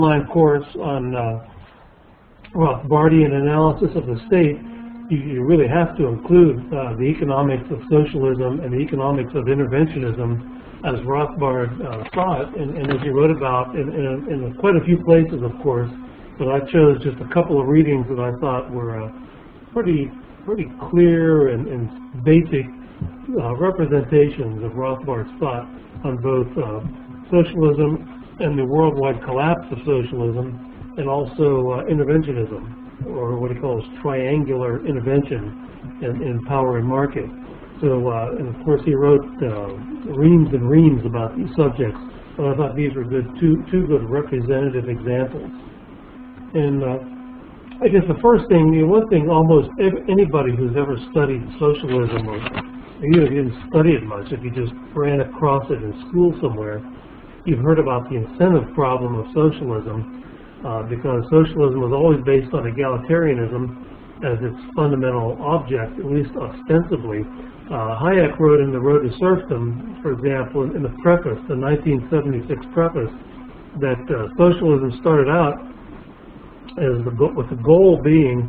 online course on Rothbardian analysis of the state, you really have to include the economics of socialism and the economics of interventionism as Rothbard saw it, and as he wrote about in quite a few places, of course. But I chose just a couple of readings that I thought were pretty clear and basic representations of Rothbard's thought on both socialism and the worldwide collapse of socialism, and also interventionism, or what he calls triangular intervention in power and market. So, and of course he wrote reams and reams about these subjects, but I thought these were two good representative examples. And I guess the first thing, one thing almost anybody who's ever studied socialism, or even if you didn't study it much, if you just ran across it in school somewhere, you've heard about the incentive problem of socialism, because socialism was always based on egalitarianism as its fundamental object, at least ostensibly. Hayek wrote in The Road to Serfdom, for example, in the preface, the 1976 preface, that socialism started out as with the goal being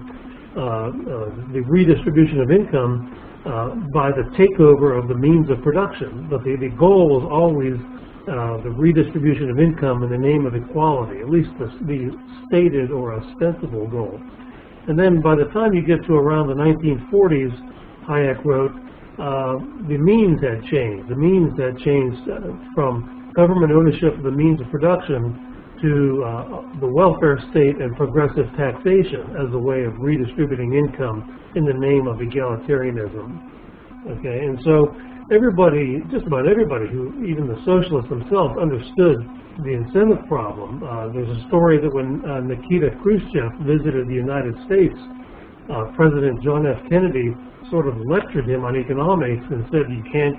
the redistribution of income by the takeover of the means of production. But the goal was always the redistribution of income in the name of equality, at least the stated or ostensible goal. And then by the time you get to around the 1940s, Hayek wrote, the means had changed. The means had changed from government ownership of the means of production to the welfare state and progressive taxation as a way of redistributing income in the name of egalitarianism. Okay, and so everybody, just about everybody, who even the socialists themselves, understood the incentive problem. There's a story that when Nikita Khrushchev visited the United States, President John F. Kennedy sort of lectured him on economics and said, you can't,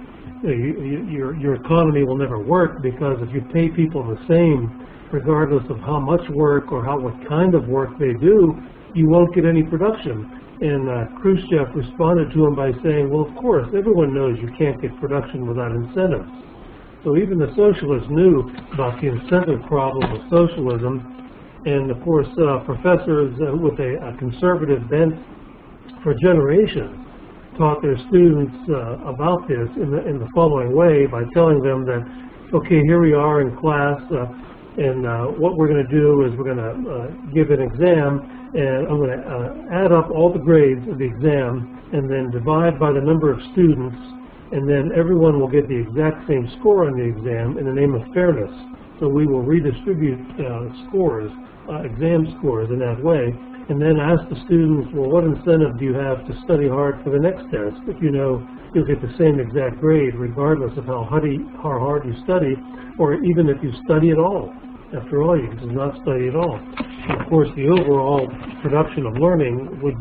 your economy will never work, because if you pay people the same, regardless of how much work or what kind of work they do, you won't get any production. And Khrushchev responded to him by saying, well, of course, everyone knows you can't get production without incentives. So even the socialists knew about the incentive problem of socialism. And of course, professors with a conservative bent for generations taught their students about this in the following way, by telling them that, okay, here we are in class, and what we're going to do is we're going to give an exam, and I'm going to add up all the grades of the exam and then divide by the number of students, and then everyone will get the exact same score on the exam in the name of fairness. So we will redistribute scores, exam scores in that way, and then ask the students, well, what incentive do you have to study hard for the next test if you know you'll get the same exact grade regardless of how hard you study, or even if you study at all. After all, you can just not study at all. Of course, the overall production of learning would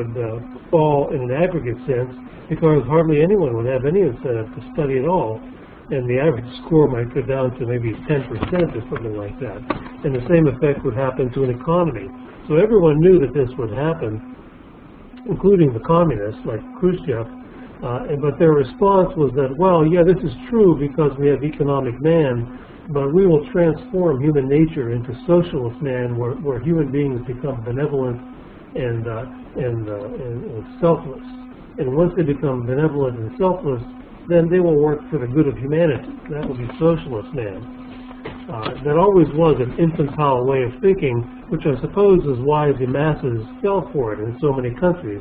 fall in an aggregate sense, because hardly anyone would have any incentive to study at all, and the average score might go down to maybe 10% or something like that. And the same effect would happen to an economy. So everyone knew that this would happen, including the communists like Khrushchev, but their response was that, well, yeah, this is true because we have economic man, but we will transform human nature into socialist man, where human beings become benevolent and selfless. And once they become benevolent and selfless, then they will work for the good of humanity. That will be socialist man. That always was an infantile way of thinking, which I suppose is why the masses fell for it in so many countries.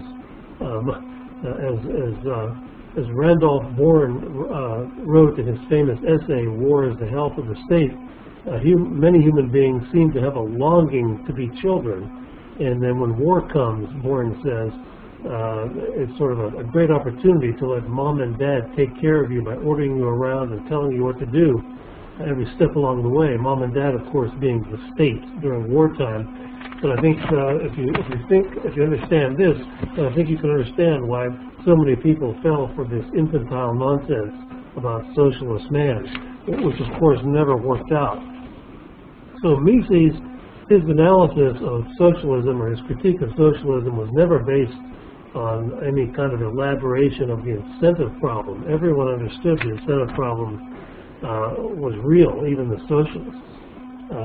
As Randolph Bourne wrote in his famous essay, War is the Health of the State, many human beings seem to have a longing to be children. And then when war comes, Bourne says, it's sort of a great opportunity to let mom and dad take care of you by ordering you around and telling you what to do every step along the way. Mom and dad, of course, being the state during wartime. But I think if you understand this, I think you can understand why so many people fell for this infantile nonsense about socialist man, which of course never worked out. So Mises, his analysis of socialism, or his critique of socialism, was never based on any kind of elaboration of the incentive problem. Everyone understood the incentive problem was real, even the socialists.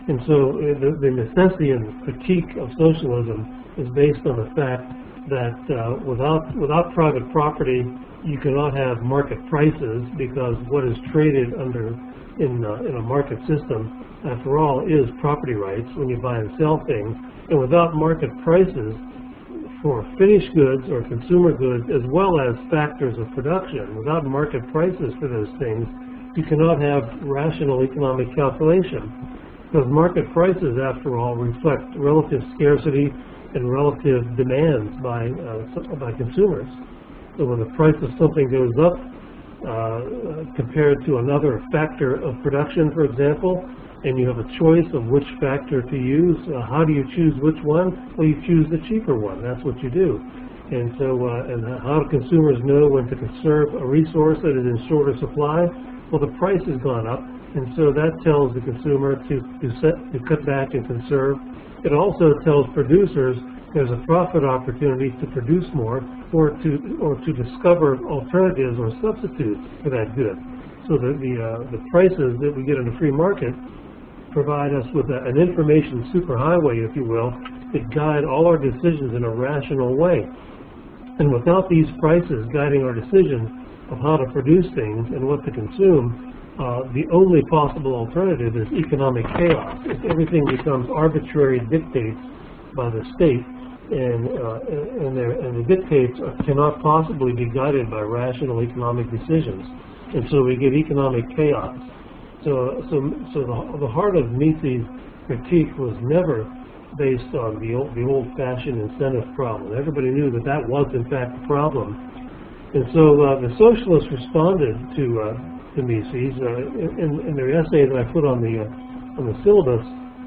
And so the necessity and critique of socialism is based on the fact that without private property, you cannot have market prices, because what is traded in a market system, after all, is property rights when you buy and sell things. And without market prices for finished goods or consumer goods, as well as factors of production, without market prices for those things, you cannot have rational economic calculation. Because market prices, after all, reflect relative scarcity and relative demands by consumers. So when the price of something goes up compared to another factor of production, for example, and you have a choice of which factor to use, how do you choose which one? Well, you choose the cheaper one. That's what you do. And so, and how do consumers know when to conserve a resource that is in shorter supply? Well, the price has gone up, and so that tells the consumer to cut back and conserve. It also tells producers there's a profit opportunity to produce more, or to discover alternatives or substitutes for that good. So the prices that we get in a free market provide us with an information superhighway, if you will, that guide all our decisions in a rational way. And without these prices guiding our decisions of how to produce things and what to consume, the only possible alternative is economic chaos. If everything becomes arbitrary dictates by the state, and the dictates cannot possibly be guided by rational economic decisions, and so we get economic chaos. So the heart of Mises' critique was never based on the old-fashioned incentive problem. Everybody knew that was in fact the problem, and so the socialists responded to Mises in their essay that I put on the syllabus.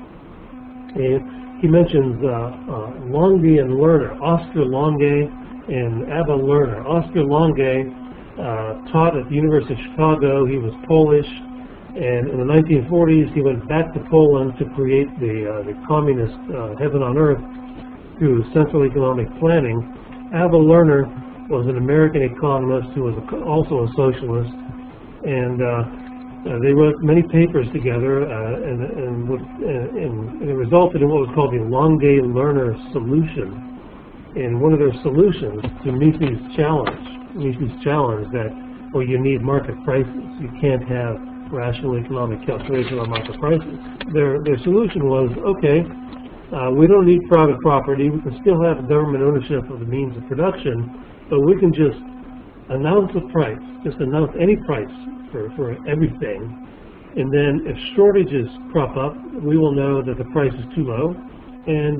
He mentions Longe and Lerner, Oscar Longe and Abba Lerner. Oscar Longe taught at the University of Chicago. He was Polish, and in the 1940s he went back to Poland to create the communist heaven on earth through central economic planning. Abba Lerner was an American economist who was also a socialist, and they wrote many papers together, and it resulted in what was called the Longe-Lerner solution. And one of their solutions to Mises' challenge that, well, you need market prices. You can't have rational economic calculation on market prices. Their solution was, okay, we don't need private property. We can still have government ownership of the means of production, but we can just announce a price, just announce any price for everything, and then if shortages crop up, we will know that the price is too low, and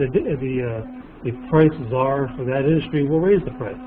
the price czar for that industry will raise the price.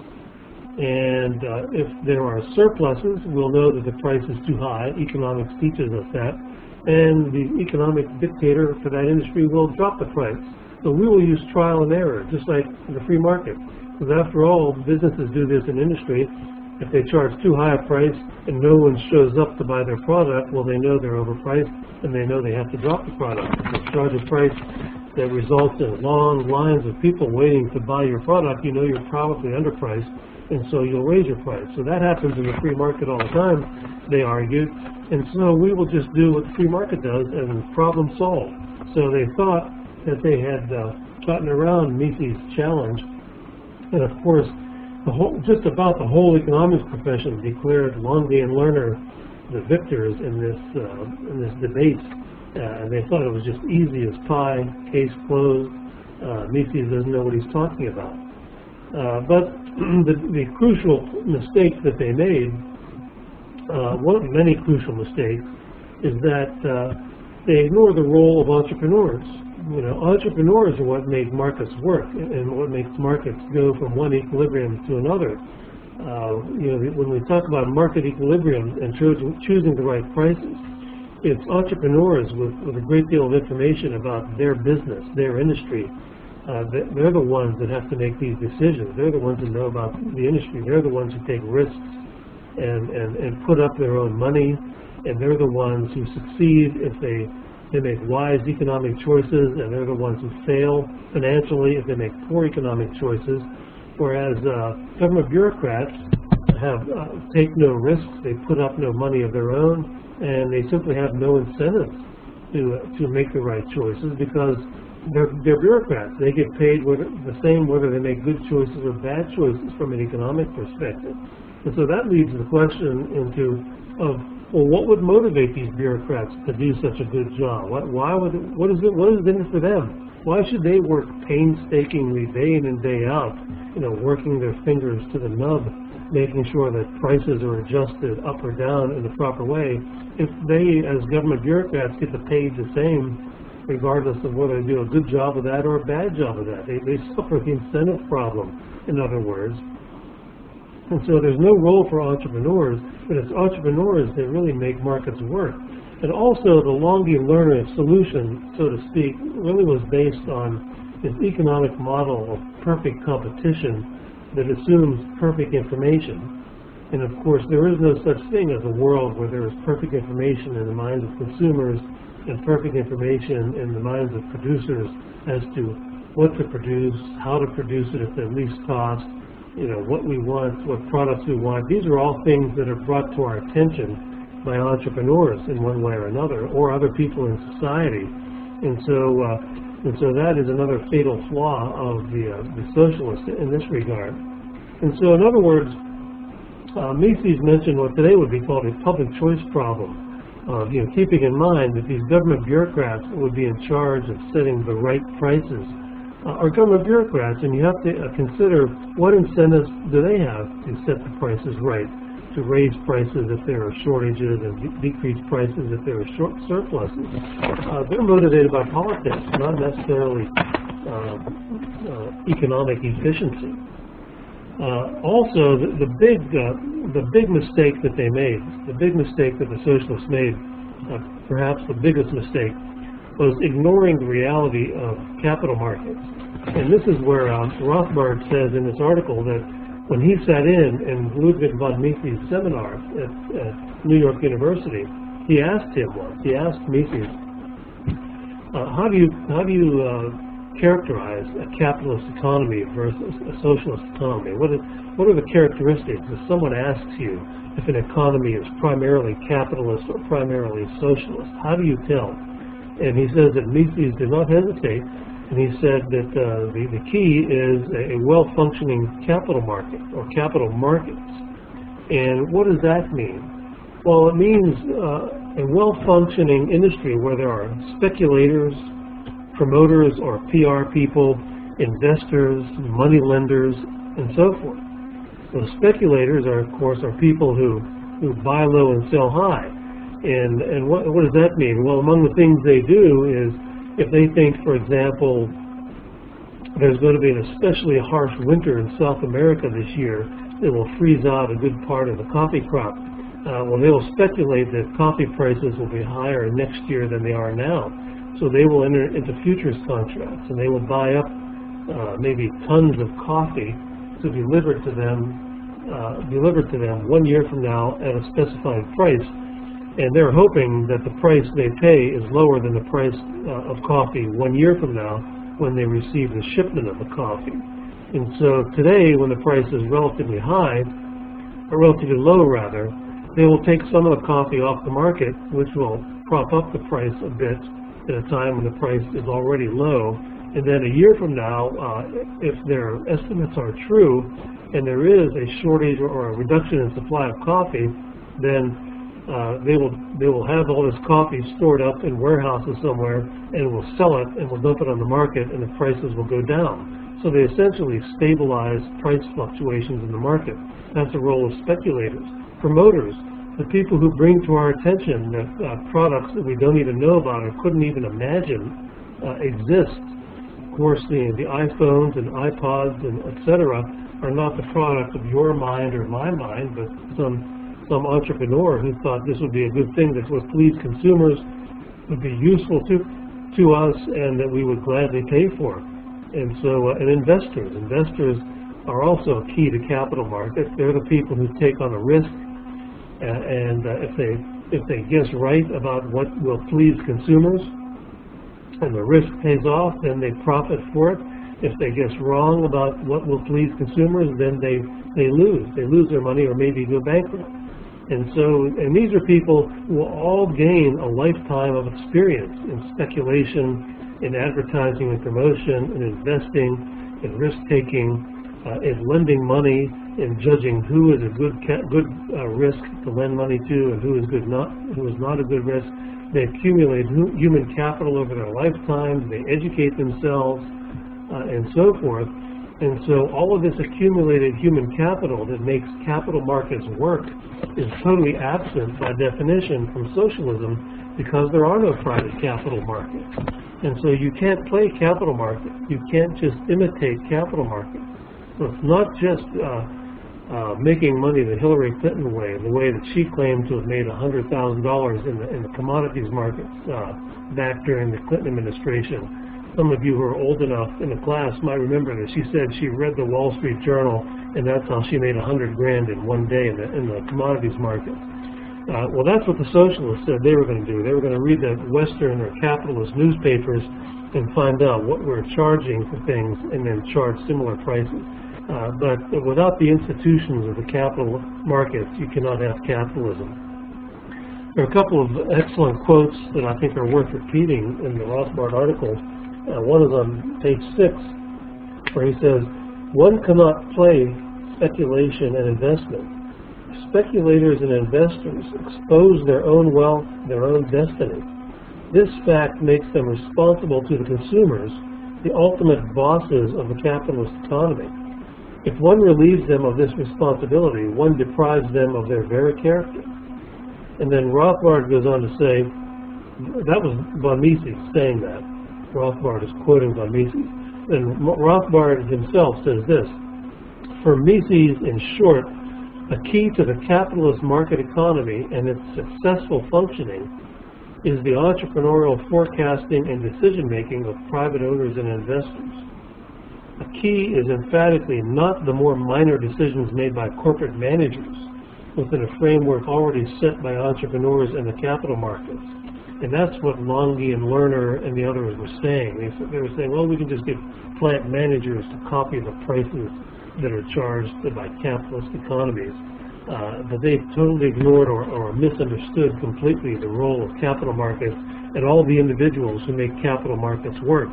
And if there are surpluses, we'll know that the price is too high. Economics teaches us that, and the economic dictator for that industry will drop the price. So we will use trial and error, just like in the free market. Because after all, businesses do this in industry. If they charge too high a price and no one shows up to buy their product, well, they know they're overpriced, and they know they have to drop the product. If they charge a price that results in long lines of people waiting to buy your product, you know you're probably underpriced, and so you'll raise your price. So that happens in the free market all the time, they argued, and so we will just do what the free market does and problem solved. So they thought that they had gotten around Mises' challenge, and of course, just about the whole economics profession declared Longe and Lerner the victors in this debate, and they thought it was just easy as pie, case closed. Mises doesn't know what he's talking about. But the crucial mistake that they made, one of many crucial mistakes, is that they ignore the role of entrepreneurs. You know, entrepreneurs are what make markets work and what makes markets go from one equilibrium to another. You know, when we talk about market equilibrium and choosing the right prices, it's entrepreneurs with a great deal of information about their business, their industry. They're the ones that have to make these decisions. They're the ones who know about the industry. They're the ones who take risks and put up their own money, and they're the ones who succeed if they make wise economic choices, and they're the ones who fail financially if they make poor economic choices. Whereas government bureaucrats take no risks, they put up no money of their own, and they simply have no incentive to make the right choices because they're bureaucrats. They get paid the same whether they make good choices or bad choices from an economic perspective. And so that leads the question well, what would motivate these bureaucrats to do such a good job? What is in it for them? Why should they work painstakingly day in and day out, working their fingers to the nub, making sure that prices are adjusted up or down in the proper way, if they, as government bureaucrats, get paid the same, regardless of whether they do a good job of that or a bad job of that? They suffer the incentive problem, in other words. And so there's no role for entrepreneurs, but it's entrepreneurs that really make markets work. And also the Longy Lerner solution, so to speak, really was based on this economic model of perfect competition that assumes perfect information. And of course, there is no such thing as a world where there is perfect information in the minds of consumers and perfect information in the minds of producers as to what to produce, how to produce it at the least cost, what we want, what products we want. These are all things that are brought to our attention by entrepreneurs in one way or another, or other people in society. And so that is another fatal flaw of the socialists in this regard. And so in other words, Mises mentioned what today would be called a public choice problem. Keeping in mind that these government bureaucrats would be in charge of setting the right prices are government bureaucrats, and you have to consider what incentives do they have to set the prices right, to raise prices if there are shortages and decrease prices if there are surpluses. They're motivated by politics, not necessarily economic efficiency. Also, the big mistake that they made, the big mistake that the socialists made, perhaps the biggest mistake, was ignoring the reality of capital markets. And this is where Rothbard says in this article that when he sat in Ludwig von Mises' seminar at New York University, he asked Mises, how do you characterize a capitalist economy versus a socialist economy? What are the characteristics? If someone asks you if an economy is primarily capitalist or primarily socialist, how do you tell? And he says that Mises did not hesitate, and he said that the key is a well-functioning capital market or capital markets. And what does that mean? Well, it means a well-functioning industry where there are speculators, promoters or PR people, investors, money lenders, and so forth. So speculators are, of course, people who buy low and sell high. And what does that mean? Well, among the things they do is if they think, for example, there's going to be an especially harsh winter in South America this year that will freeze out a good part of the coffee crop, well, they will speculate that coffee prices will be higher next year than they are now. So they will enter into futures contracts, and they will buy up maybe tons of coffee to be delivered to them 1 year from now at a specified price. And they're hoping that the price they pay is lower than the price of coffee 1 year from now when they receive the shipment of the coffee. And so today, when the price is relatively high, or relatively low rather, they will take some of the coffee off the market, which will prop up the price a bit at a time when the price is already low. And then a year from now, if their estimates are true, and there is a shortage or a reduction in supply of coffee, then they will have all this coffee stored up in warehouses somewhere, and will sell it and will dump it on the market, and the prices will go down. So they essentially stabilize price fluctuations in the market. That's the role of speculators. Promoters, the people who bring to our attention that products that we don't even know about or couldn't even imagine exist. Of course, the iPhones and iPods and etc. are not the product of your mind or my mind, but some entrepreneur who thought this would be a good thing that would please consumers, would be useful to us, and that we would gladly pay for. And so, and investors are also key to capital markets. They're the people who take on a risk, and if they guess right about what will please consumers, and the risk pays off, then they profit for it. If they guess wrong about what will please consumers, then they lose. They lose their money or maybe go bankrupt. And these are people who will all gain a lifetime of experience in speculation, in advertising and promotion, in investing, in risk-taking, in lending money, in judging who is a good risk to lend money to and who is not a good risk. They accumulate human capital over their lifetimes. They educate themselves, and so forth. And so all of this accumulated human capital that makes capital markets work is totally absent by definition from socialism, because there are no private capital markets. And so you can't play capital markets. You can't just imitate capital markets. So it's not just making money the Hillary Clinton way, the way that she claimed to have made $100,000 in the commodities markets back during the Clinton administration. Some of you who are old enough in the class might remember that she said she read the Wall Street Journal, and that's how she made $100 grand in one day in the commodities market. Well, that's what the socialists said they were going to do. They were going to read the Western or capitalist newspapers and find out what we're charging for things and then charge similar prices. But without the institutions of the capital markets, you cannot have capitalism. There are a couple of excellent quotes that I think are worth repeating in the Rothbard article. One is on page 6, where he says, "One cannot play speculation and investment. Speculators and investors expose their own wealth, their own destiny. This fact makes them responsible to the consumers, the ultimate bosses of the capitalist economy. If one relieves them of this responsibility, one deprives them of their very character." And then Rothbard goes on to say, that was von Mises saying that. Rothbard is quoting von Mises. And Rothbard himself says this: "For Mises, in short, a key to the capitalist market economy and its successful functioning is the entrepreneurial forecasting and decision-making of private owners and investors. A key is emphatically not the more minor decisions made by corporate managers within a framework already set by entrepreneurs and the capital markets." And that's what Longy and Lerner and the others were saying. They were saying, well, we can just get plant managers to copy the prices that are charged by capitalist economies. But they totally ignored or misunderstood completely the role of capital markets and all the individuals who make capital markets work.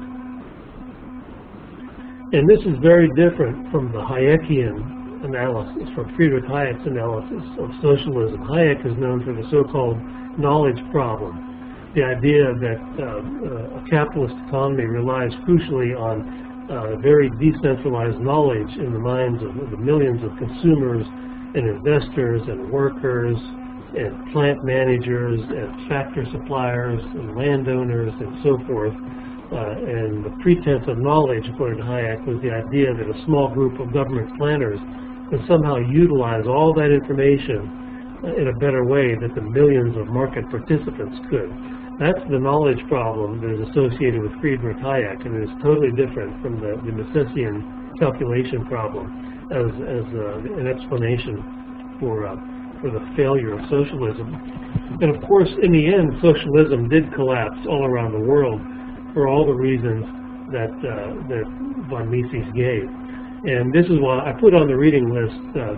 And this is very different from the Hayekian analysis, from Friedrich Hayek's analysis of socialism. Hayek is known for the so-called knowledge problem. The idea that a capitalist economy relies crucially on very decentralized knowledge in the minds of the millions of consumers and investors and workers and plant managers and factor suppliers and landowners and so forth. And the pretense of knowledge, according to Hayek, was the idea that a small group of government planners could somehow utilize all that information in a better way than the millions of market participants could. That's the knowledge problem that is associated with Friedrich Hayek, and it is totally different from the Misesian calculation problem as an explanation for the failure of socialism. And of course, in the end, socialism did collapse all around the world for all the reasons that von Mises gave. And this is why I put on the reading list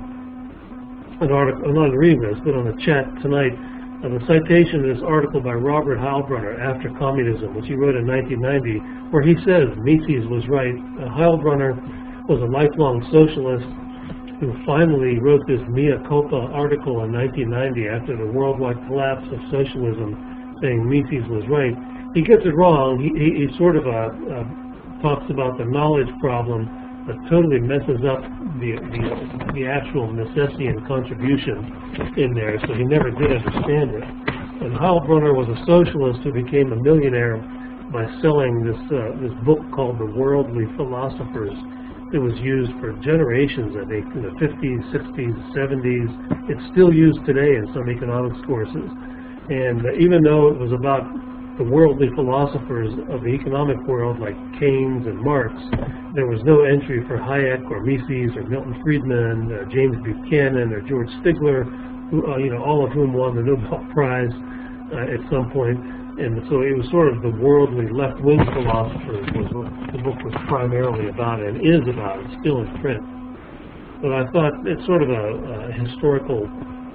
an article, not on the reading list, but on the chat tonight, the citation of this article by Robert Heilbronner, After Communism, which he wrote in 1990, where he says Mises was right. Heilbronner was a lifelong socialist who finally wrote this mea culpa article in 1990 after the worldwide collapse of socialism, saying Mises was right. He gets it wrong. He sort of talks about the knowledge problem, but totally messes up the actual Misesian contribution in there, so he never did understand it. And Heilbronner was a socialist who became a millionaire by selling this book called The Worldly Philosophers. It was used for generations, I think, in the 50s, 60s, 70s. It's still used today in some economics courses. And even though it was about the worldly philosophers of the economic world like Keynes and Marx, there was no entry for Hayek or Mises or Milton Friedman, James Buchanan or George Stigler, who, all of whom won the Nobel Prize at some point. And so it was sort of the worldly left-wing philosophers was what the book was primarily about and is about. It's still in print. But I thought it's sort of a historical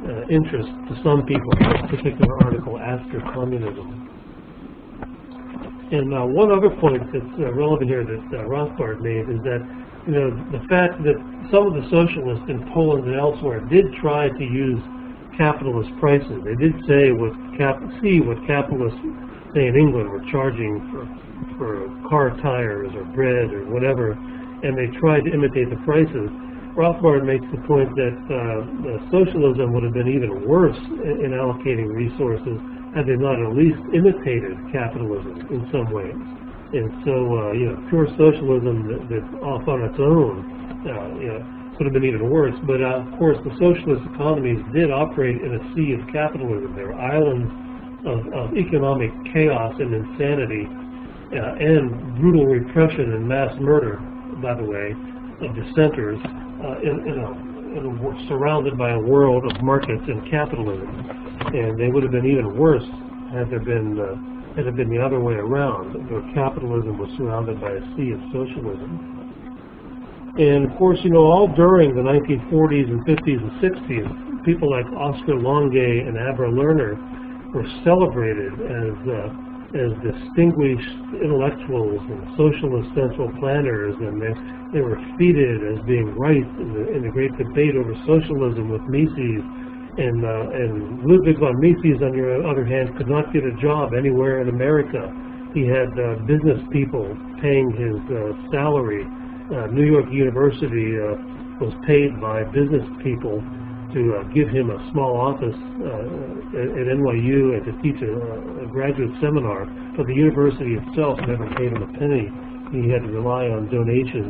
interest to some people, this particular article, after communism. And one other point that's relevant here that Rothbard made is that, you know, the fact that some of the socialists in Poland and elsewhere did try to use capitalist prices. They did say see what capitalists, say in England, were charging for car tires or bread or whatever, and they tried to imitate the prices. Rothbard makes the point that socialism would have been even worse in allocating resources had they not at least imitated capitalism in some ways. And so, you know, pure socialism that's off on its own, you know, would have been even worse. But of course, the socialist economies did operate in a sea of capitalism. They were islands of economic chaos and insanity, and brutal repression and mass murder, by the way, of dissenters, surrounded by a world of markets and capitalism. And they would have been even worse had it been the other way around, where capitalism was surrounded by a sea of socialism. And of course, you know, all during the 1940s and 50s and 60s, people like Oscar Longuet and Abra Lerner were celebrated as distinguished intellectuals and socialist central planners, and they were feted as being right in the great debate over socialism with Mises. And Ludwig von Mises, on the other hand, could not get a job anywhere in America. He had business people paying his salary. New York University was paid by business people to give him a small office at NYU and to teach a graduate seminar, but the university itself never paid him a penny. He had to rely on donations,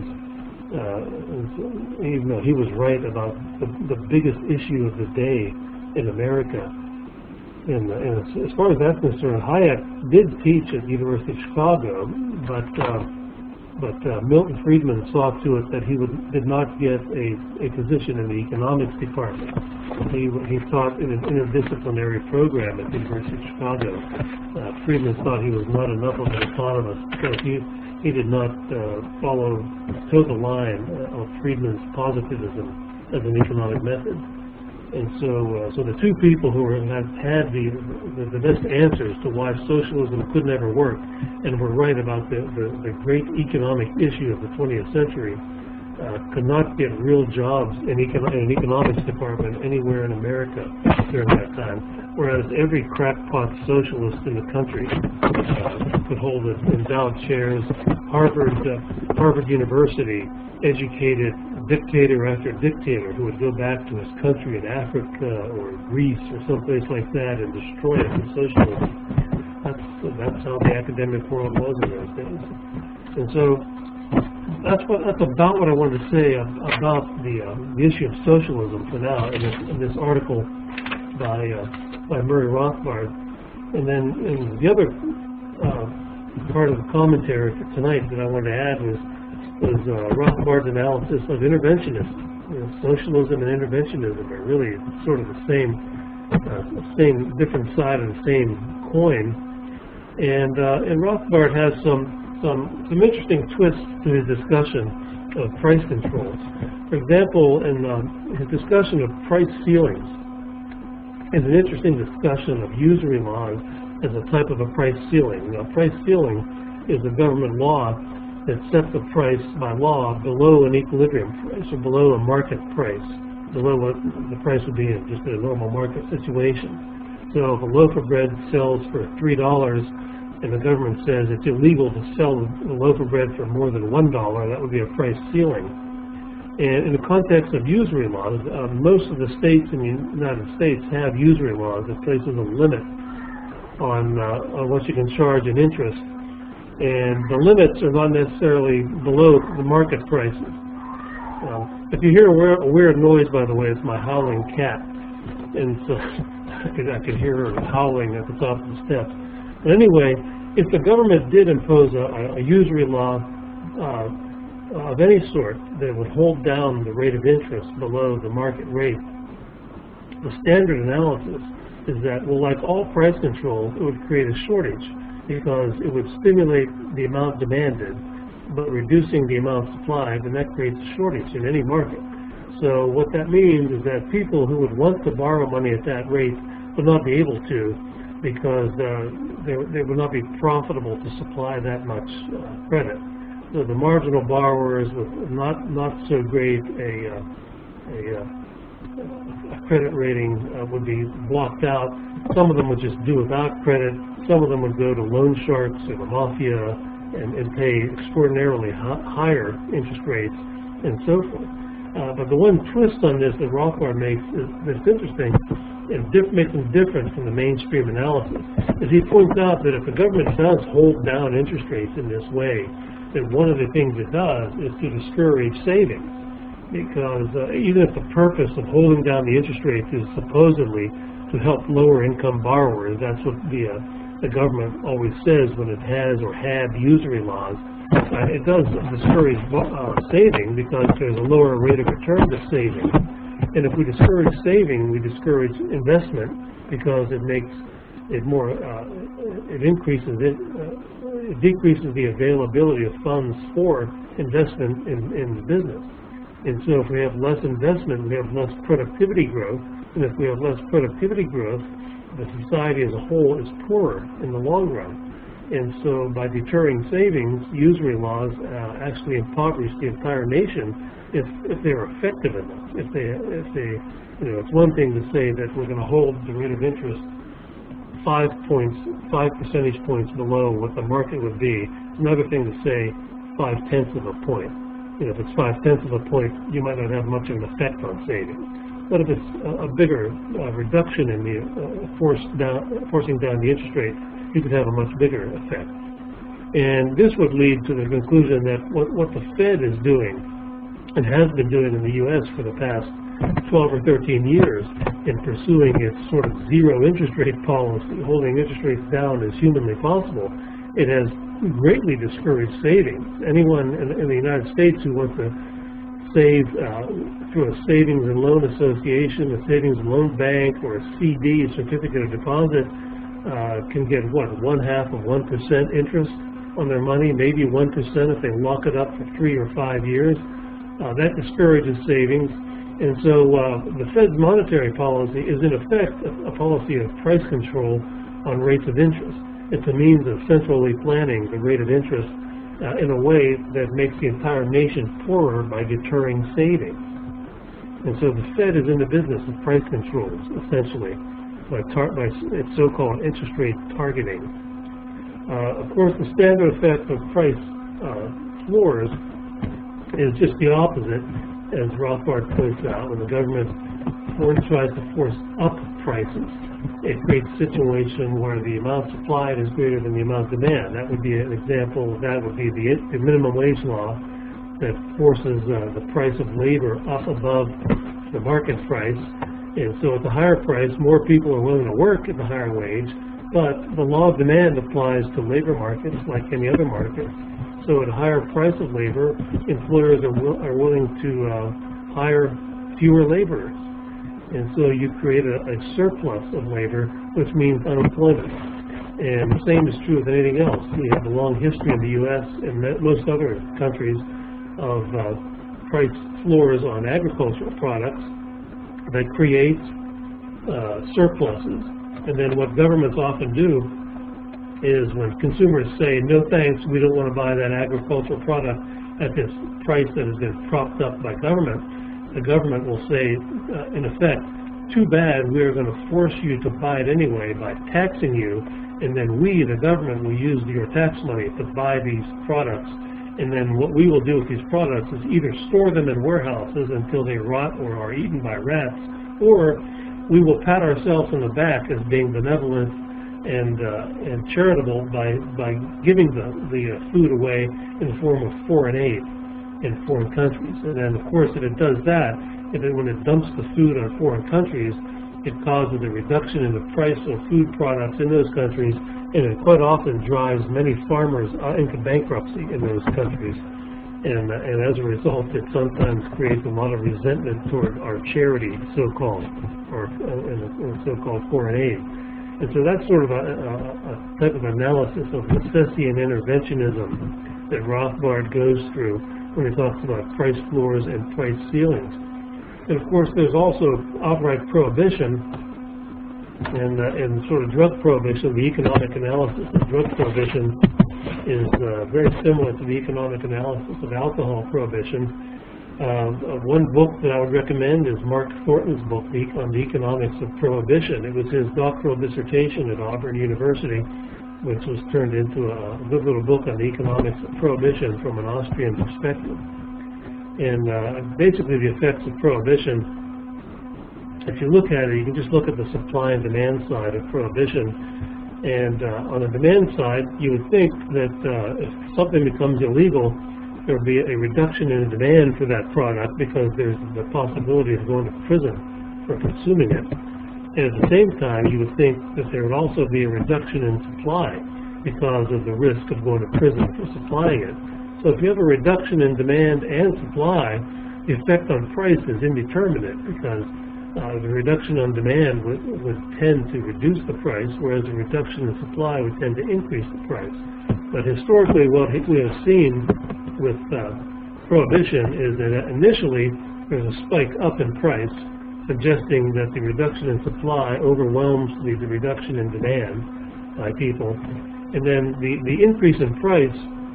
even though he was right about the biggest issue of the day in America. And as far as that's concerned, Hayek did teach at the University of Chicago, but Milton Friedman saw to it that he did not get a position in the economics department. He taught in an interdisciplinary program at the University of Chicago. Friedman thought he was not enough of an economist because he did not toe the line of Friedman's positivism as an economic method. And so the two people who had the best answers to why socialism could never work and were right about the great economic issue of the 20th century could not get real jobs in an economics department anywhere in America during that time, whereas every crackpot socialist in the country could hold endowed chairs. Harvard University educated dictator after dictator who would go back to his country in Africa or Greece or someplace like that and destroy it with socialism. That's how the academic world was in those days. And so that's about what I wanted to say about the issue of socialism for now in this article by Murray Rothbard. And then the other part of the commentary for tonight that I wanted to add was Rothbard's analysis of interventionism. You know, socialism and interventionism are really sort of the same different side of the same coin. And Rothbard has some interesting twists to his discussion of price controls. For example, in his discussion of price ceilings, is an interesting discussion of usury laws as a type of a price ceiling. Now, price ceiling is a government law that sets the price by law below an equilibrium price or below a market price, below what the price would be in just in a normal market situation. So if a loaf of bread sells for $3 and the government says it's illegal to sell a loaf of bread for more than $1, that would be a price ceiling. And in the context of usury laws, most of the states in the United States have usury laws that places a limit on what you can charge in interest. And the limits are not necessarily below the market prices. If you hear a weird noise, by the way, it's my howling cat. And so I could hear her howling at the top of the steps. But anyway, if the government did impose a usury law of any sort that would hold down the rate of interest below the market rate, the standard analysis is that, well, like all price controls, it would create a shortage, because it would stimulate the amount demanded, but reducing the amount supplied, and that creates a shortage in any market. so what that means is that people who would want to borrow money at that rate would not be able to, because they would not be profitable to supply that much credit. So the marginal borrowers with not so great a credit rating would be blocked out. Some of them would just do without credit. Some of them would go to loan sharks or the mafia and pay extraordinarily higher interest rates and so forth. But the one twist on this that Rothbard makes that's interesting and makes them different from the mainstream analysis is he points out that if the government does hold down interest rates in this way, that one of the things it does is to discourage savings. Because even if the purpose of holding down the interest rates is supposedly to help lower income borrowers, that's what the government always says when it has or had usury laws, it does discourage saving because there's a lower rate of return to saving. And if we discourage saving, we discourage investment because it makes it more, it decreases the availability of funds for investment in the business. And so if we have less investment, we have less productivity growth. And if we have less productivity growth, the society as a whole is poorer in the long run. And so by deterring savings, usury laws actually impoverish the entire nation if they're effective enough. If they, it's one thing to say that we're going to hold the rate of interest 5 percentage points below what the market would be. It's another thing to say 0.5 of a point. If it's 0.5 of a point, you might not have much of an effect on savings. But if it's a bigger reduction in the forcing down the interest rate, you could have a much bigger effect. And this would lead to the conclusion that what the Fed is doing and has been doing in the U.S. for the past 12 or 13 years in pursuing its sort of zero interest rate policy, holding interest rates down as humanly possible, it has greatly discouraged savings. Anyone in the United States who wants to save through a savings and loan association, a savings and loan bank, or a CD, a certificate of deposit, can get what, 0.5% interest on their money, maybe 1% if they lock it up for 3 or 5 years. That discourages savings. And so the Fed's monetary policy is in effect a policy of price control on rates of interest. It's a means of centrally planning the rate of interest in a way that makes the entire nation poorer by deterring savings. And so the Fed is in the business of price controls, essentially, by its so-called interest rate targeting. Of course, the standard effect of price floors is just the opposite, as Rothbard points out. When the government tries to force up prices, it creates a situation where the amount supplied is greater than the amount demand. That would be an example. That would be the minimum wage law that forces the price of labor up above the market price. And so at the higher price, more people are willing to work at the higher wage, but the law of demand applies to labor markets like any other market. So at a higher price of labor, employers are willing to hire fewer laborers. And so you create a surplus of labor, which means unemployment. And the same is true with anything else. We have a long history in the U.S. and most other countries of price floors on agricultural products that create surpluses. And then what governments often do is when consumers say, no thanks, we don't want to buy that agricultural product at this price that has been propped up by government, the government will say, in effect, too bad, we're going to force you to buy it anyway by taxing you, and then we, the government, will use your tax money to buy these products. And then what we will do with these products is either store them in warehouses until they rot or are eaten by rats, or we will pat ourselves on the back as being benevolent and charitable by giving the food away in the form of foreign aid in foreign countries. And then, of course, if it does that, when it dumps the food on foreign countries, it causes a reduction in the price of food products in those countries, and it quite often drives many farmers into bankruptcy in those countries. And as a result, it sometimes creates a lot of resentment toward our charity, so-called, or so-called foreign aid. And so that's sort of a type of analysis of Misesian interventionism that Rothbard goes through when he talks about price floors and price ceilings. And of course, there's also outright prohibition and sort of drug prohibition. The economic analysis of drug prohibition is very similar to the economic analysis of alcohol prohibition. One book that I would recommend is Mark Thornton's book on the economics of prohibition. It was his doctoral dissertation at Auburn University, which was turned into a good little book on the economics of prohibition from an Austrian perspective. And basically the effects of prohibition, if you look at it, you can just look at the supply and demand side of prohibition. And on the demand side, you would think that if something becomes illegal, there would be a reduction in the demand for that product because there's the possibility of going to prison for consuming it. And at the same time, you would think that there would also be a reduction in supply because of the risk of going to prison for supplying it. So if you have a reduction in demand and supply, the effect on price is indeterminate because the reduction on demand would tend to reduce the price, whereas the reduction in supply would tend to increase the price. But historically, what we have seen with prohibition is that initially there's a spike up in price, suggesting that the reduction in supply overwhelms the reduction in demand by people. And then the increase in price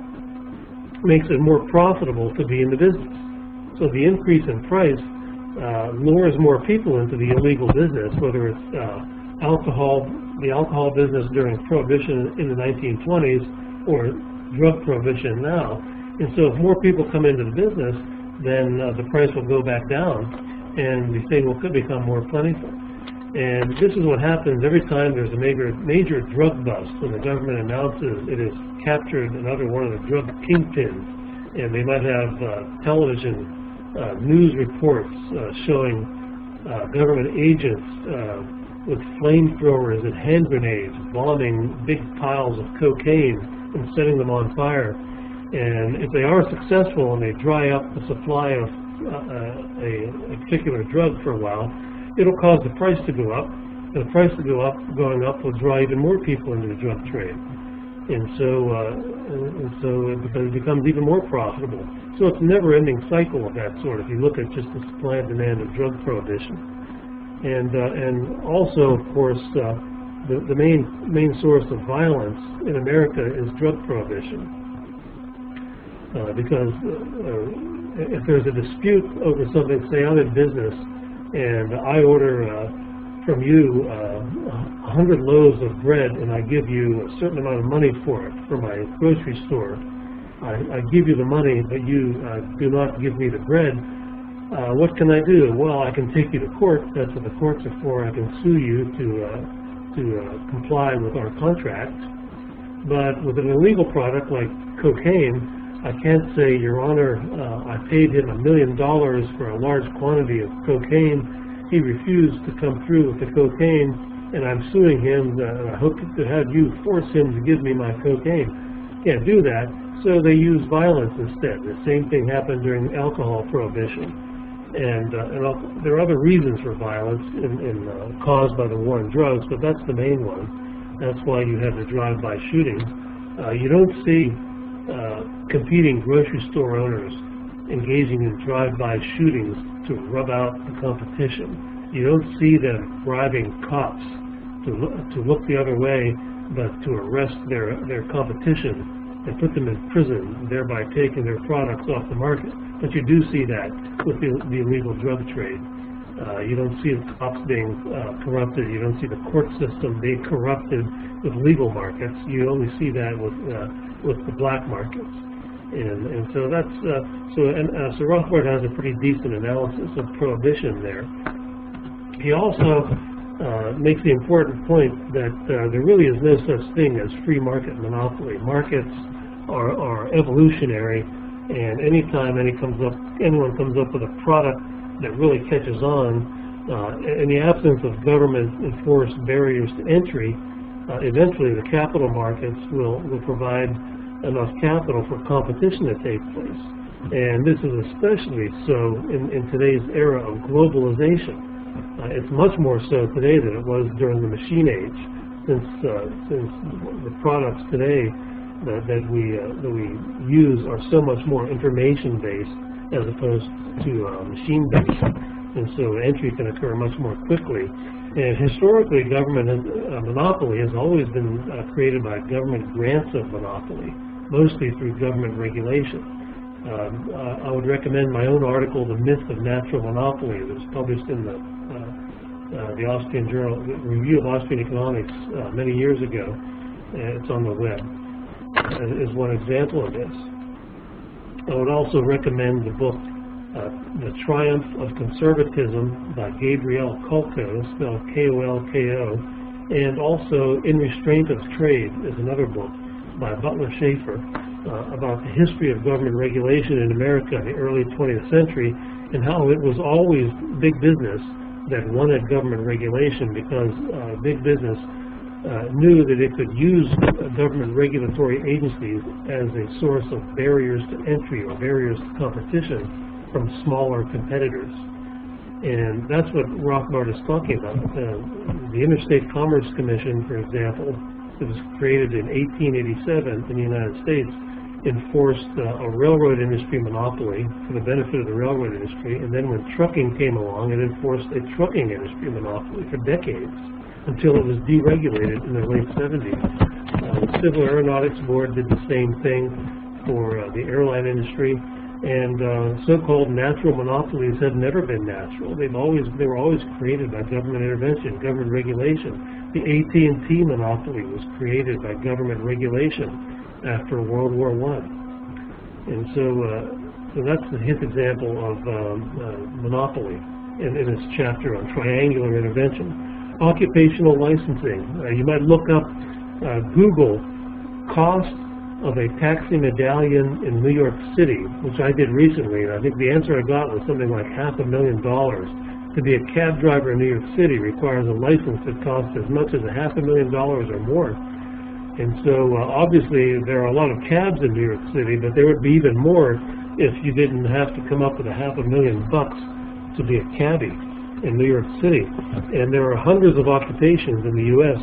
makes it more profitable to be in the business. So the increase in price lures more people into the illegal business, whether it's the alcohol business during prohibition in the 1920s or drug prohibition now. And so if more people come into the business, then the price will go back down and the thing could become more plentiful. And this is what happens every time there's a major drug bust, when the government announces it has captured another one of the drug kingpins. And they might have television news reports showing government agents with flamethrowers and hand grenades bombing big piles of cocaine and setting them on fire. And if they are successful and they dry up the supply of a particular drug for a while, it'll cause the price to go up. And the price to go up, going up, will draw even more people into the drug trade. And so it becomes even more profitable. So it's a never-ending cycle of that sort if you look at just the supply and demand of drug prohibition. And also, of course, the main source of violence in America is drug prohibition. Because if there's a dispute over something, say I'm in business and I order from you 100 loaves of bread and I give you a certain amount of money for it for my grocery store. I give you the money, but you do not give me the bread. What can I do? Well, I can take you to court. That's what the courts are for. I can sue you to comply with our contract. But with an illegal product like cocaine, I can't say, Your Honor, I paid him $1 million for a large quantity of cocaine. He refused to come through with the cocaine, and I'm suing him. I hope to have you force him to give me my cocaine. Can't do that, so they use violence instead. The same thing happened during alcohol prohibition. And there are other reasons for violence caused by the war on drugs, but that's the main one. That's why you have the drive-by shootings. You don't see competing grocery store owners engaging in drive-by shootings to rub out the competition. You don't see them bribing cops to look the other way, but to arrest their competition and put them in prison, thereby taking their products off the market. But you do see that with the illegal drug trade. You don't see the cops being corrupted. You don't see the court system being corrupted with legal markets. You only see that with the black markets. And so that's so Rothbard has a pretty decent analysis of prohibition there. He also makes the important point that there really is no such thing as free market monopoly. Markets are evolutionary, and anytime anyone comes up with a product that really catches on, in the absence of government-enforced barriers to entry, eventually the capital markets will provide enough capital for competition to take place. And this is especially so in today's era of globalization. It's much more so today than it was during the machine age, since the products today that we use are so much more information-based as opposed to machine-based. and so entry can occur much more quickly. And historically, monopoly has always been created by government grants of monopoly, mostly through government regulation. I would recommend my own article, The Myth of Natural Monopoly, that was published in the Austrian Journal, Review of Austrian Economics many years ago. It's on the web, is one example of this. I would also recommend the book The Triumph of Conservatism by Gabriel Kolko, spelled K-O-L-K-O, and also In Restraint of Trade is another book by Butler Schaefer about the history of government regulation in America in the early 20th century and how it was always big business that wanted government regulation because big business knew that it could use government regulatory agencies as a source of barriers to entry or barriers to competition from smaller competitors. And that's what Rothbard is talking about. The Interstate Commerce Commission, for example, that was created in 1887 in the United States, enforced a railroad industry monopoly for the benefit of the railroad industry, and then when trucking came along, it enforced a trucking industry monopoly for decades, until it was deregulated in the late 70s. The Civil Aeronautics Board did the same thing for the airline industry, and so-called natural monopolies have never been natural. They were always created by government intervention, government regulation. The AT&T monopoly was created by government regulation after World War I. And so that's his example of monopoly in this chapter on triangular intervention. Occupational licensing. You might look up Google cost of a taxi medallion in New York City, which I did recently, and I think the answer I got was something like $500,000. To be a cab driver in New York City requires a license that costs as much as $500,000 or more. And so obviously there are a lot of cabs in New York City, but there would be even more if you didn't have to come up with $500,000 to be a cabbie in New York City. And there are hundreds of occupations in the U.S.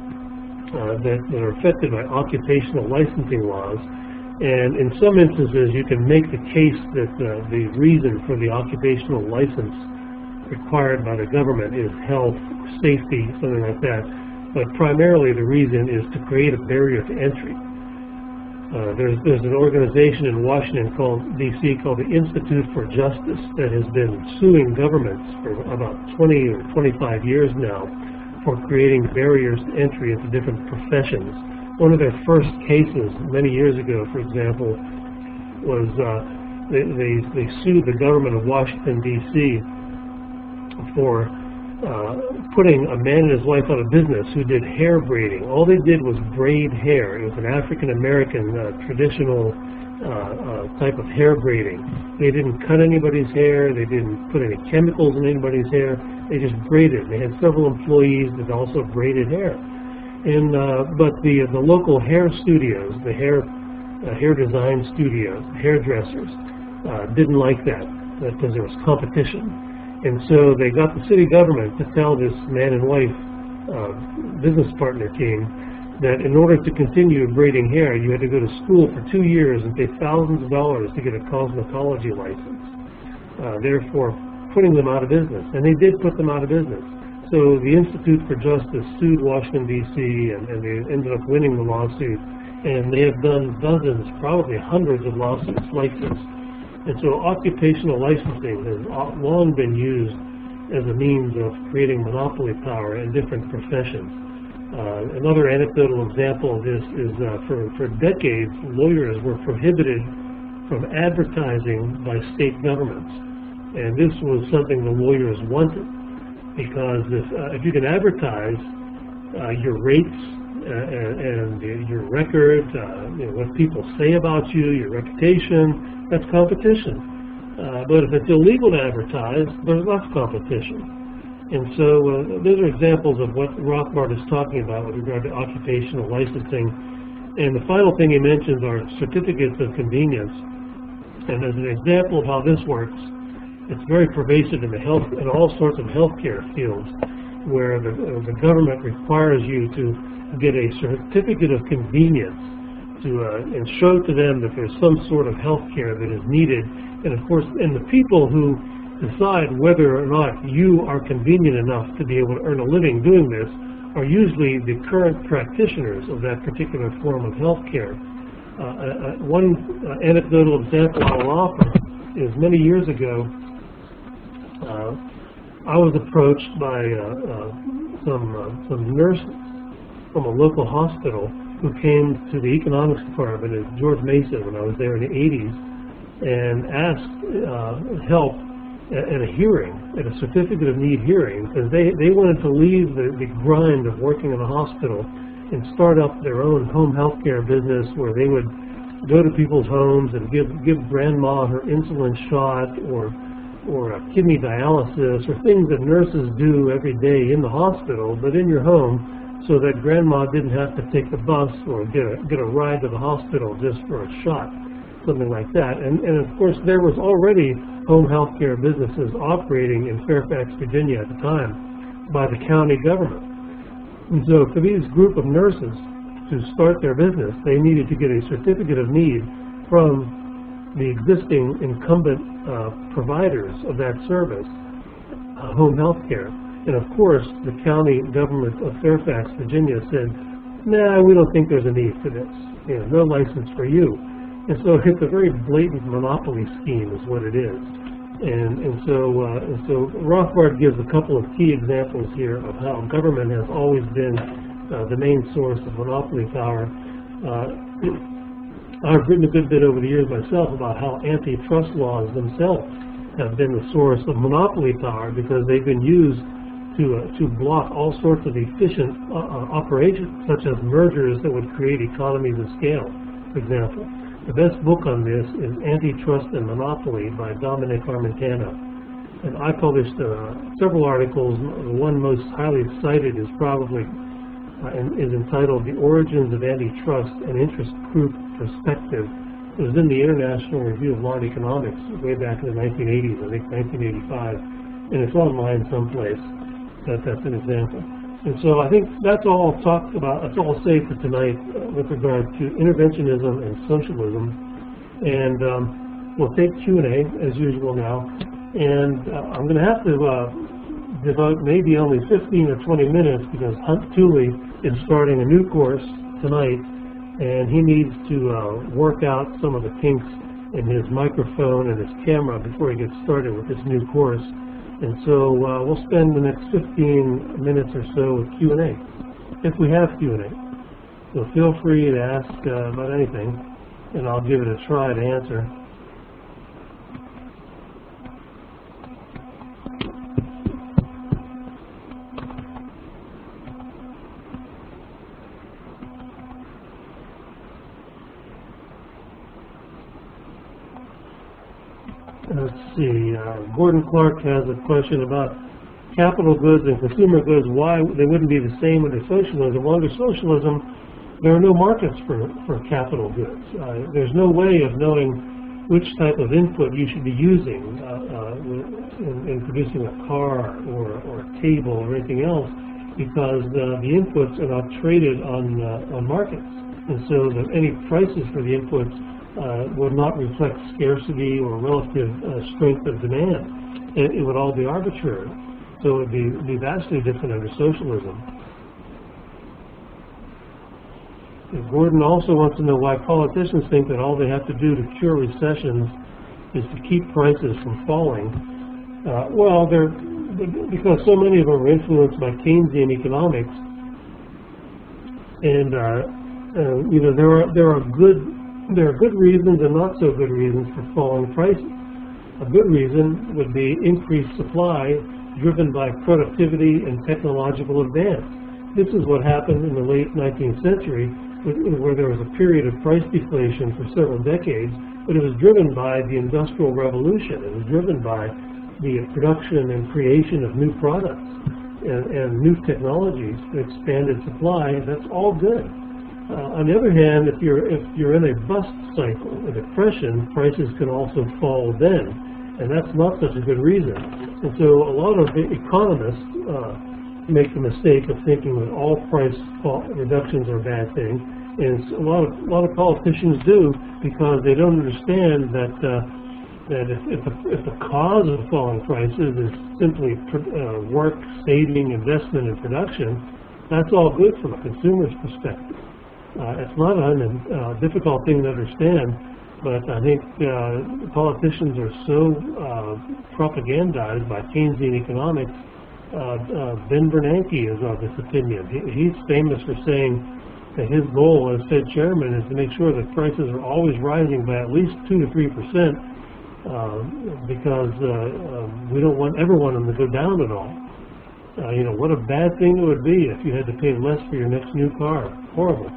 That are affected by occupational licensing laws. And in some instances, you can make the case that the reason for the occupational license required by the government is health, safety, something like that. But primarily the reason is to create a barrier to entry. There's an organization in Washington D.C. called the Institute for Justice that has been suing governments for about 20 or 25 years now for creating barriers to entry into different professions. One of their first cases many years ago, for example, was they sued the government of Washington, D.C. for putting a man and his wife out of business who did hair braiding. All they did was braid hair. It was an African-American traditional type of hair braiding. They didn't cut anybody's hair. They didn't put any chemicals in anybody's hair. They just braided. They had several employees that also braided hair. And but the local hair studios, the hair design studios, hairdressers, didn't like that because there was competition. And so they got the city government to tell this man and wife business partner team that in order to continue braiding hair, you had to go to school for 2 years and pay thousands of dollars to get a cosmetology license, therefore putting them out of business. And they did put them out of business. So the Institute for Justice sued Washington, D.C., and they ended up winning the lawsuit. And they have done dozens, probably hundreds of lawsuits like this. And so occupational licensing has long been used as a means of creating monopoly power in different professions. Another anecdotal example of this is for decades, lawyers were prohibited from advertising by state governments. And this was something the lawyers wanted, because if you can advertise your rates and your record, what people say about you, your reputation, that's competition. But if it's illegal to advertise, there's less competition. And so those are examples of what Rothbard is talking about with regard to occupational licensing. And the final thing he mentions are certificates of convenience. And as an example of how this works, it's very pervasive in all sorts of healthcare fields, where the government requires you to get a certificate of convenience and show to them that there's some sort of health care that is needed. And of course, and the people who decide whether or not you are convenient enough to be able to earn a living doing this are usually the current practitioners of that particular form of health care. One anecdotal example I'll offer is many years ago, I was approached by some nurses from a local hospital who came to the economics department at George Mason when I was there in the 80s and asked help at a hearing, at a certificate of need hearing, because they wanted to leave the grind of working in a hospital and start up their own home health care business where they would go to people's homes and give grandma her insulin shot or kidney dialysis or things that nurses do every day in the hospital, but in your home, so that grandma didn't have to take the bus or get a ride to the hospital just for a shot, something like that. And of course, there was already home health care businesses operating in Fairfax, Virginia at the time by the county government. And so for these group of nurses to start their business, they needed to get a certificate of need from the existing incumbent providers of that service, home health care. And of course, the county government of Fairfax, Virginia said, nah, we don't think there's a need for this. You know, no license for you. And so it's a very blatant monopoly scheme is what it is. And so Rothbard gives a couple of key examples here of how government has always been the main source of monopoly power. I've written a good bit over the years myself about how antitrust laws themselves have been the source of monopoly power because they've been used to block all sorts of efficient operations, such as mergers that would create economies of scale, for example. The best book on this is Antitrust and Monopoly by Dominic Armentano. And I published several articles. The one most highly cited is probably is entitled The Origins of Antitrust and Interest Group Perspective. It was in the International Review of Law and Economics way back in the 1980s, I think 1985. And it's online someplace. That's an example. And so I think that's all I'll talk about, that's all I'll say for tonight with regard to interventionism and socialism. And we'll take Q&A as usual now. And I'm going to have to devote maybe only 15 or 20 minutes because Hunt Tooley is starting a new course tonight, and he needs to work out some of the kinks in his microphone and his camera before he gets started with this new course. And so we'll spend the next 15 minutes or so with Q&A, if we have Q&A. So feel free to ask about anything, and I'll give it a try to answer. Let's see, Gordon Clark has a question about capital goods and consumer goods, why they wouldn't be the same under socialism. Well, under socialism, there are no markets for capital goods. There's no way of knowing which type of input you should be using in producing a car or a table or anything else, because the inputs are not traded on markets. And so any prices for the inputs would not reflect scarcity or relative strength of demand. It would all be arbitrary. So it would be vastly different under socialism. And Gordon also wants to know why politicians think that all they have to do to cure recessions is to keep prices from falling. Well, because so many of them are influenced by Keynesian economics, and you know, there are good reasons and not so good reasons for falling prices. A good reason would be increased supply driven by productivity and technological advance. This is what happened in the late 19th century, where there was a period of price deflation for several decades, but it was driven by the Industrial Revolution. It was driven by the production and creation of new products and new technologies, expanded supply. That's all good. On the other hand, if you're in a bust cycle, a depression, prices can also fall then, and that's not such a good reason. And so a lot of the economists make the mistake of thinking that all price reductions are a bad thing, and a lot of politicians do, because they don't understand that that if the cause of falling prices is simply work, saving, investment, and production, that's all good from a consumer's perspective. It's not a difficult thing to understand, but I think politicians are so propagandized by Keynesian economics. Ben Bernanke is of this opinion. He's famous for saying that his goal as Fed chairman is to make sure that prices are always rising by at least 2 to 3%, because we don't ever want them to go down at all. You know, what a bad thing it would be if you had to pay less for your next new car. Horrible.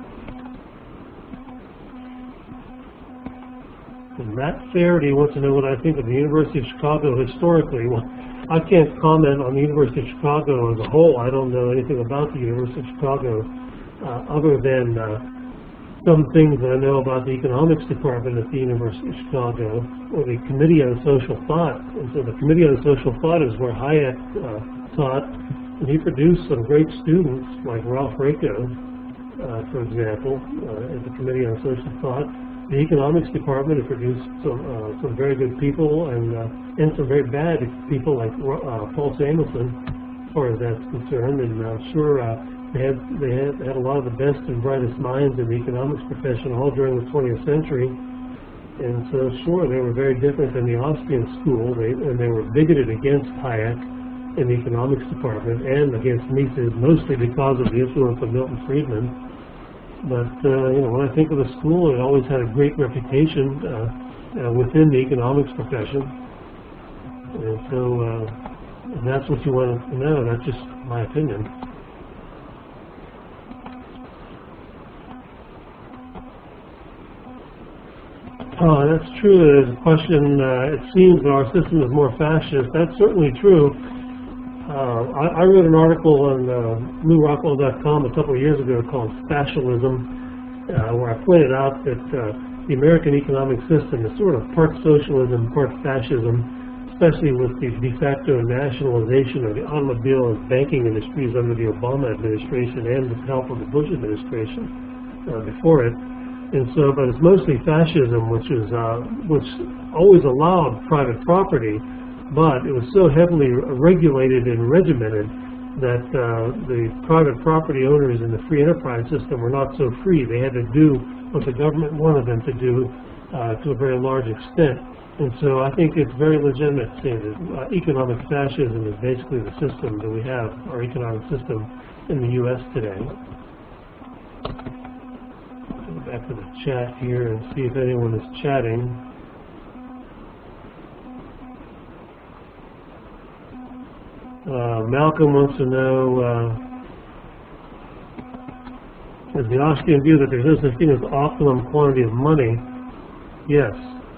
And Matt Faraday wants to know what I think of the University of Chicago historically. Well, I can't comment on the University of Chicago as a whole. I don't know anything about the University of Chicago other than some things that I know about the economics department at the University of Chicago, or the Committee on Social Thought. And so the Committee on Social Thought is where Hayek taught, and he produced some great students like Ralph Raico, for example, at the Committee on Social Thought. The economics department has produced some very good people and some very bad people like Paul Samuelson, as far as that's concerned. And I'm sure they had a lot of the best and brightest minds in the economics profession all during the 20th century. And so, sure, they were very different than the Austrian school, and they were bigoted against Hayek in the economics department and against Mises, mostly because of the influence of Milton Friedman. But you know, when I think of the school, it always had a great reputation within the economics profession. And so, if that's what you want to know, that's just my opinion. That's true. There's a question, it seems that our system is more fascist. That's certainly true. I wrote an article on LouRockwell.com a couple of years ago called Fascism, where I pointed out that the American economic system is sort of part socialism, part fascism, especially with the de facto nationalization of the automobile and banking industries under the Obama administration and with the help of the Bush administration before it. And so, but it's mostly fascism, which always allowed private property, but it was so heavily regulated and regimented that the private property owners in the free enterprise system were not so free. They had to do what the government wanted them to do to a very large extent. And so I think it's very legitimate to say that economic fascism is basically the system that we have, our economic system in the U.S. today. Go back to the chat here and see if anyone is chatting. Malcolm wants to know, is the Austrian view that there's no such thing as optimum quantity of money? Yes.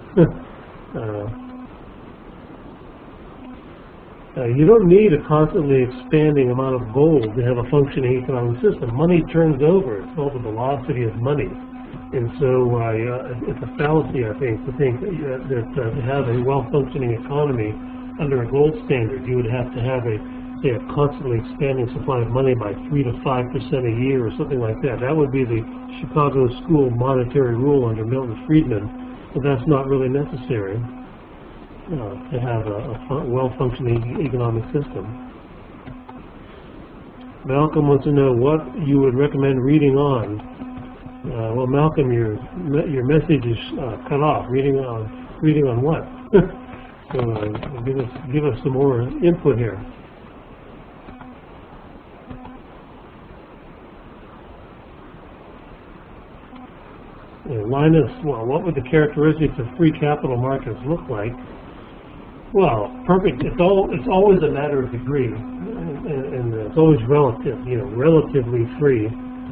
You don't need a constantly expanding amount of gold to have a functioning economic system. Money turns over. It's called the velocity of money. And so it's a fallacy, I think, to think that to have a well-functioning economy under a gold standard, you would have to have a constantly expanding supply of money by 3 to 5% a year or something like that. That would be the Chicago School monetary rule under Milton Friedman, but that's not really necessary to have a well-functioning economic system. Malcolm wants to know what you would recommend reading on. Well, Malcolm, your message is cut off. Reading on what? So give us some more input here. Linus, well, what would the characteristics of free capital markets look like? Well, perfect. It's always a matter of degree, and it's always relative. You know, relatively free.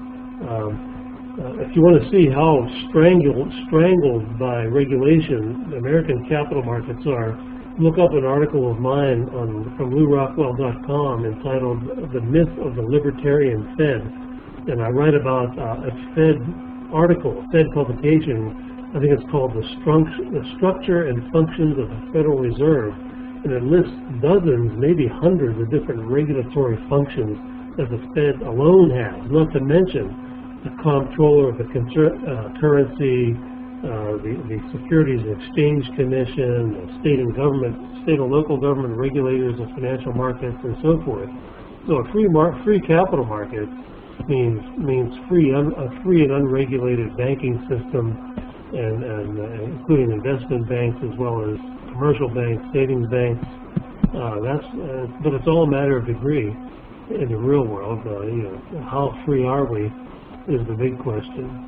If you want to see how strangled by regulation the American capital markets are, look up an article of mine from LouRockwell.com entitled "The Myth of the Libertarian Fed," and I write about a Fed article, a Fed publication. I think it's called the Structure and Functions of the Federal Reserve, and it lists dozens, maybe hundreds of different regulatory functions that the Fed alone has, not to mention the comptroller of the currency, the Securities and Exchange Commission, the state and local government regulators of financial markets, and so forth. So a free capital market means free and unregulated banking system, and including investment banks as well as commercial banks, savings banks. But it's all a matter of degree in the real world. How free are we is the big question.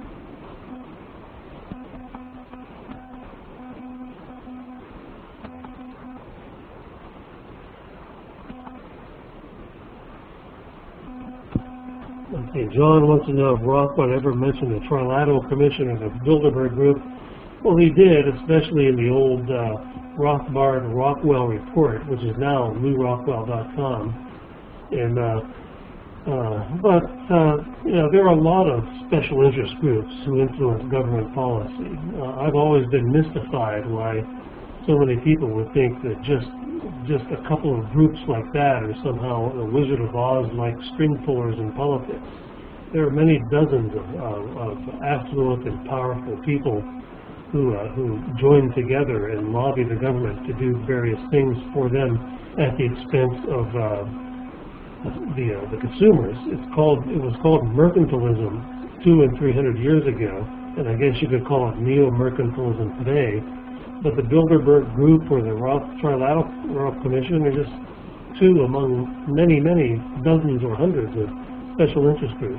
Okay, John wants to know if Rothbard ever mentioned the Trilateral Commission or the Bilderberg Group. Well, he did, especially in the old Rothbard-Rockwell report, which is now newrockwell.com. And there are a lot of special interest groups who influence government policy. I've always been mystified why so many people would think that just a couple of groups like that are somehow a Wizard of Oz-like string pullers in politics. There are many dozens of affluent and powerful people who join together and lobby the government to do various things for them at the expense of the consumers. It was called mercantilism 200 and 300 years ago, and I guess you could call it neo-mercantilism today. But the Bilderberg Group or the Trilateral Commission are just two among many, many dozens or hundreds of special interest groups.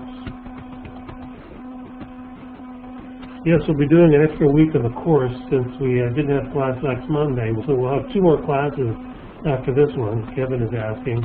Yes, we'll be doing an extra week of the course since we didn't have class next Monday, so we'll have 2 more classes after this one, Kevin is asking.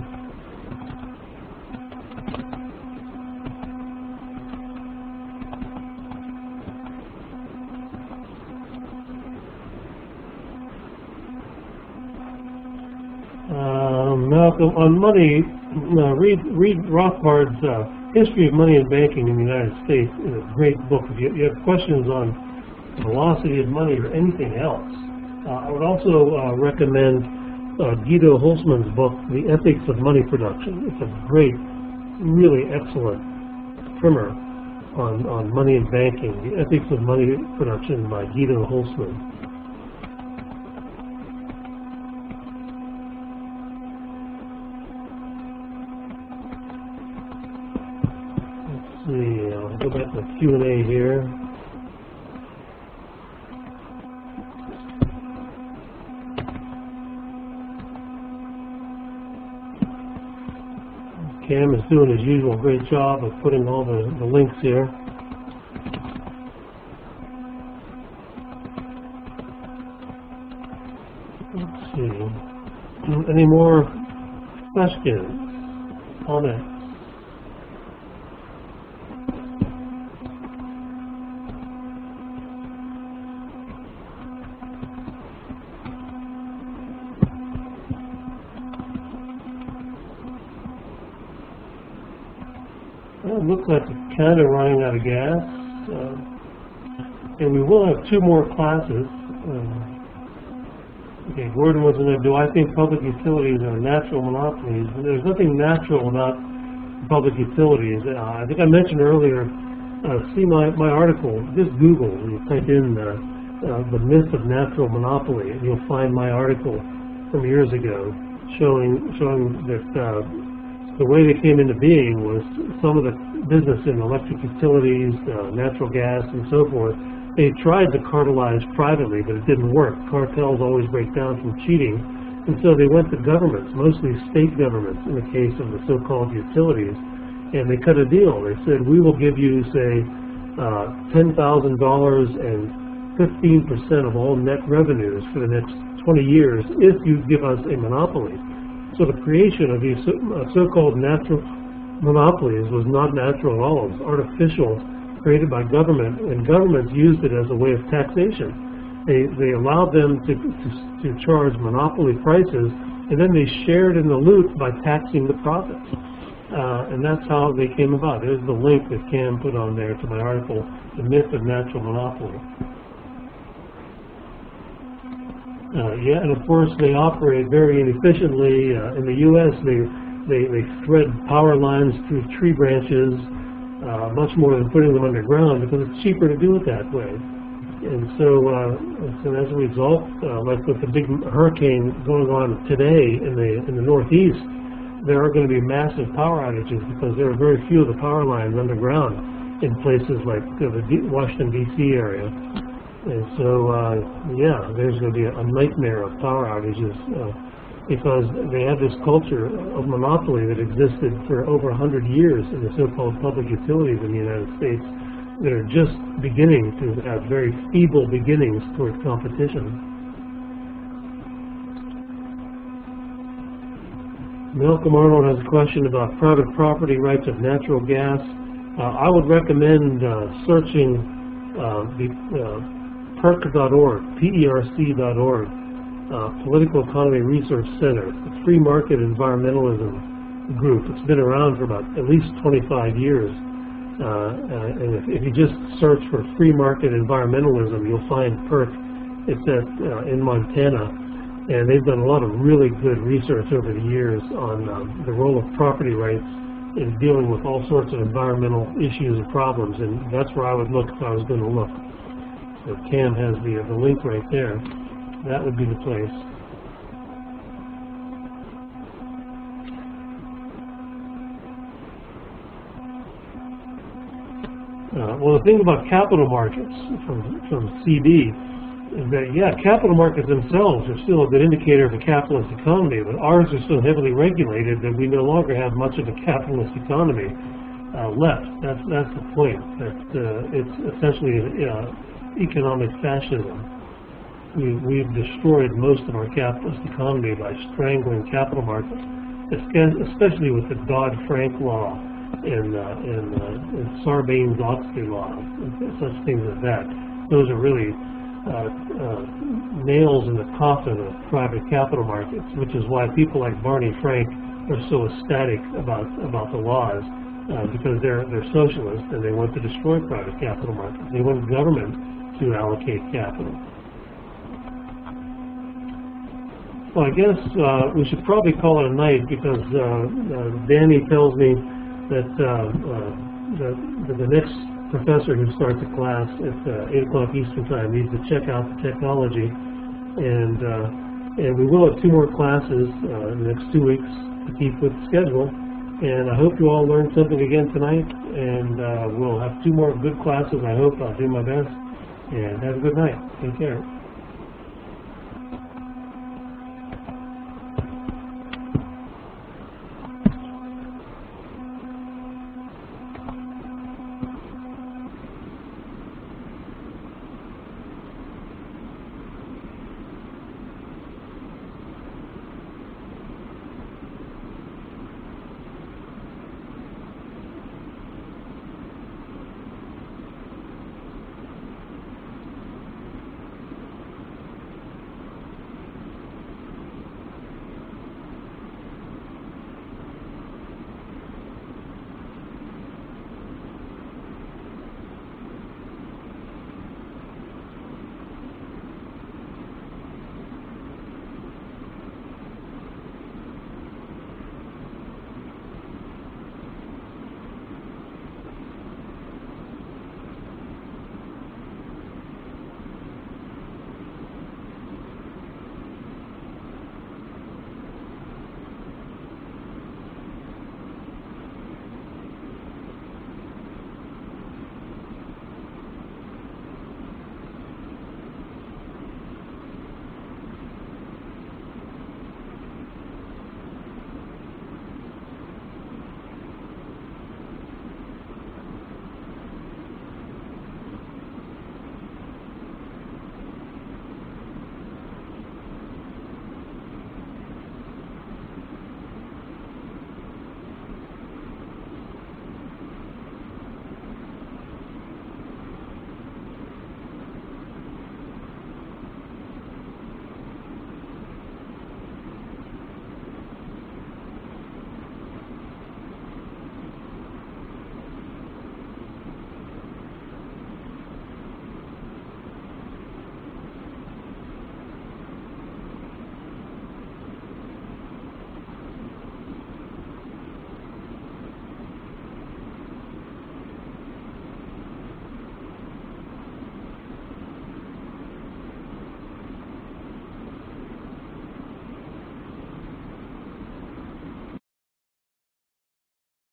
Malcolm, on money, read Rothbard's History of Money and Banking in the United States. It's a great book. If you have questions on velocity of money or anything else, I would also recommend Guido Hulsmann's book, The Ethics of Money Production. It's a great, really excellent primer on money and banking, The Ethics of Money Production by Guido Hulsmann. I'll go back to the Q&A here. Cam is doing his usual great job of putting all the links here. Let's see. Any more questions? Comments? It looks like it's kind of running out of gas. And we will have 2 more classes. Okay, Gordon wants to know, do I think public utilities are natural monopolies? And there's nothing natural about public utilities. I think I mentioned earlier, see my article, just Google, and you type in the myth of natural monopoly, and you'll find my article from years ago showing that the way they came into being was some of the business in electric utilities, natural gas, and so forth. They tried to cartelize privately, but it didn't work. Cartels always break down from cheating. And so they went to governments, mostly state governments in the case of the so-called utilities, and they cut a deal. They said, we will give you, say, $10,000 and 15% of all net revenues for the next 20 years if you give us a monopoly. So the creation of these so-called natural monopolies was not natural at all. It was artificial, created by government, and governments used it as a way of taxation. They allowed them to charge monopoly prices, and then they shared in the loot by taxing the profits. And that's how they came about. There's the link that Cam put on there to my article, The Myth of Natural Monopoly. Yeah, and of course they operate very inefficiently. In the U.S., they thread power lines through tree branches much more than putting them underground because it's cheaper to do it that way. And so as a result, like with the big hurricane going on today in the Northeast, there are going to be massive power outages because there are very few of the power lines underground in places like the Washington, D.C. area. And so, yeah, there's going to be a nightmare of power outages because they have this culture of monopoly that existed for over 100 years in the so-called public utilities in the United States that are just beginning to have very feeble beginnings toward competition. Malcolm Arnold has a question about private property rights of natural gas. I would recommend searching PERC.org, PERC.org, Political Economy Research Center, the Free Market Environmentalism group. It's been around for about at least 25 years. And if you just search for free market environmentalism, you'll find PERC. It's in Montana. And they've done a lot of really good research over the years on the role of property rights in dealing with all sorts of environmental issues and problems. And that's where I would look if I was going to look. So Cam has the link right there. That would be the place. Well, the thing about capital markets from CB is that, yeah, capital markets themselves are still a good indicator of a capitalist economy, but ours are so heavily regulated that we no longer have much of a capitalist economy left. That's the point. That it's essentially economic fascism. We've destroyed most of our capitalist economy by strangling capital markets, especially with the Dodd-Frank law and Sarbanes-Oxley law, and such things as that. Those are really nails in the coffin of private capital markets, which is why people like Barney Frank are so ecstatic about the laws, because they're socialists and they want to destroy private capital markets. They want government to allocate capital. Well, I guess we should probably call it a night because Danny tells me that the next professor who starts a class at 8 o'clock Eastern Time needs to check out the technology, and we will have 2 more classes in the next 2 weeks to keep with the schedule. And I hope you all learned something again tonight, and we'll have 2 more good classes. I hope. I'll do my best, and have a good night. Take care.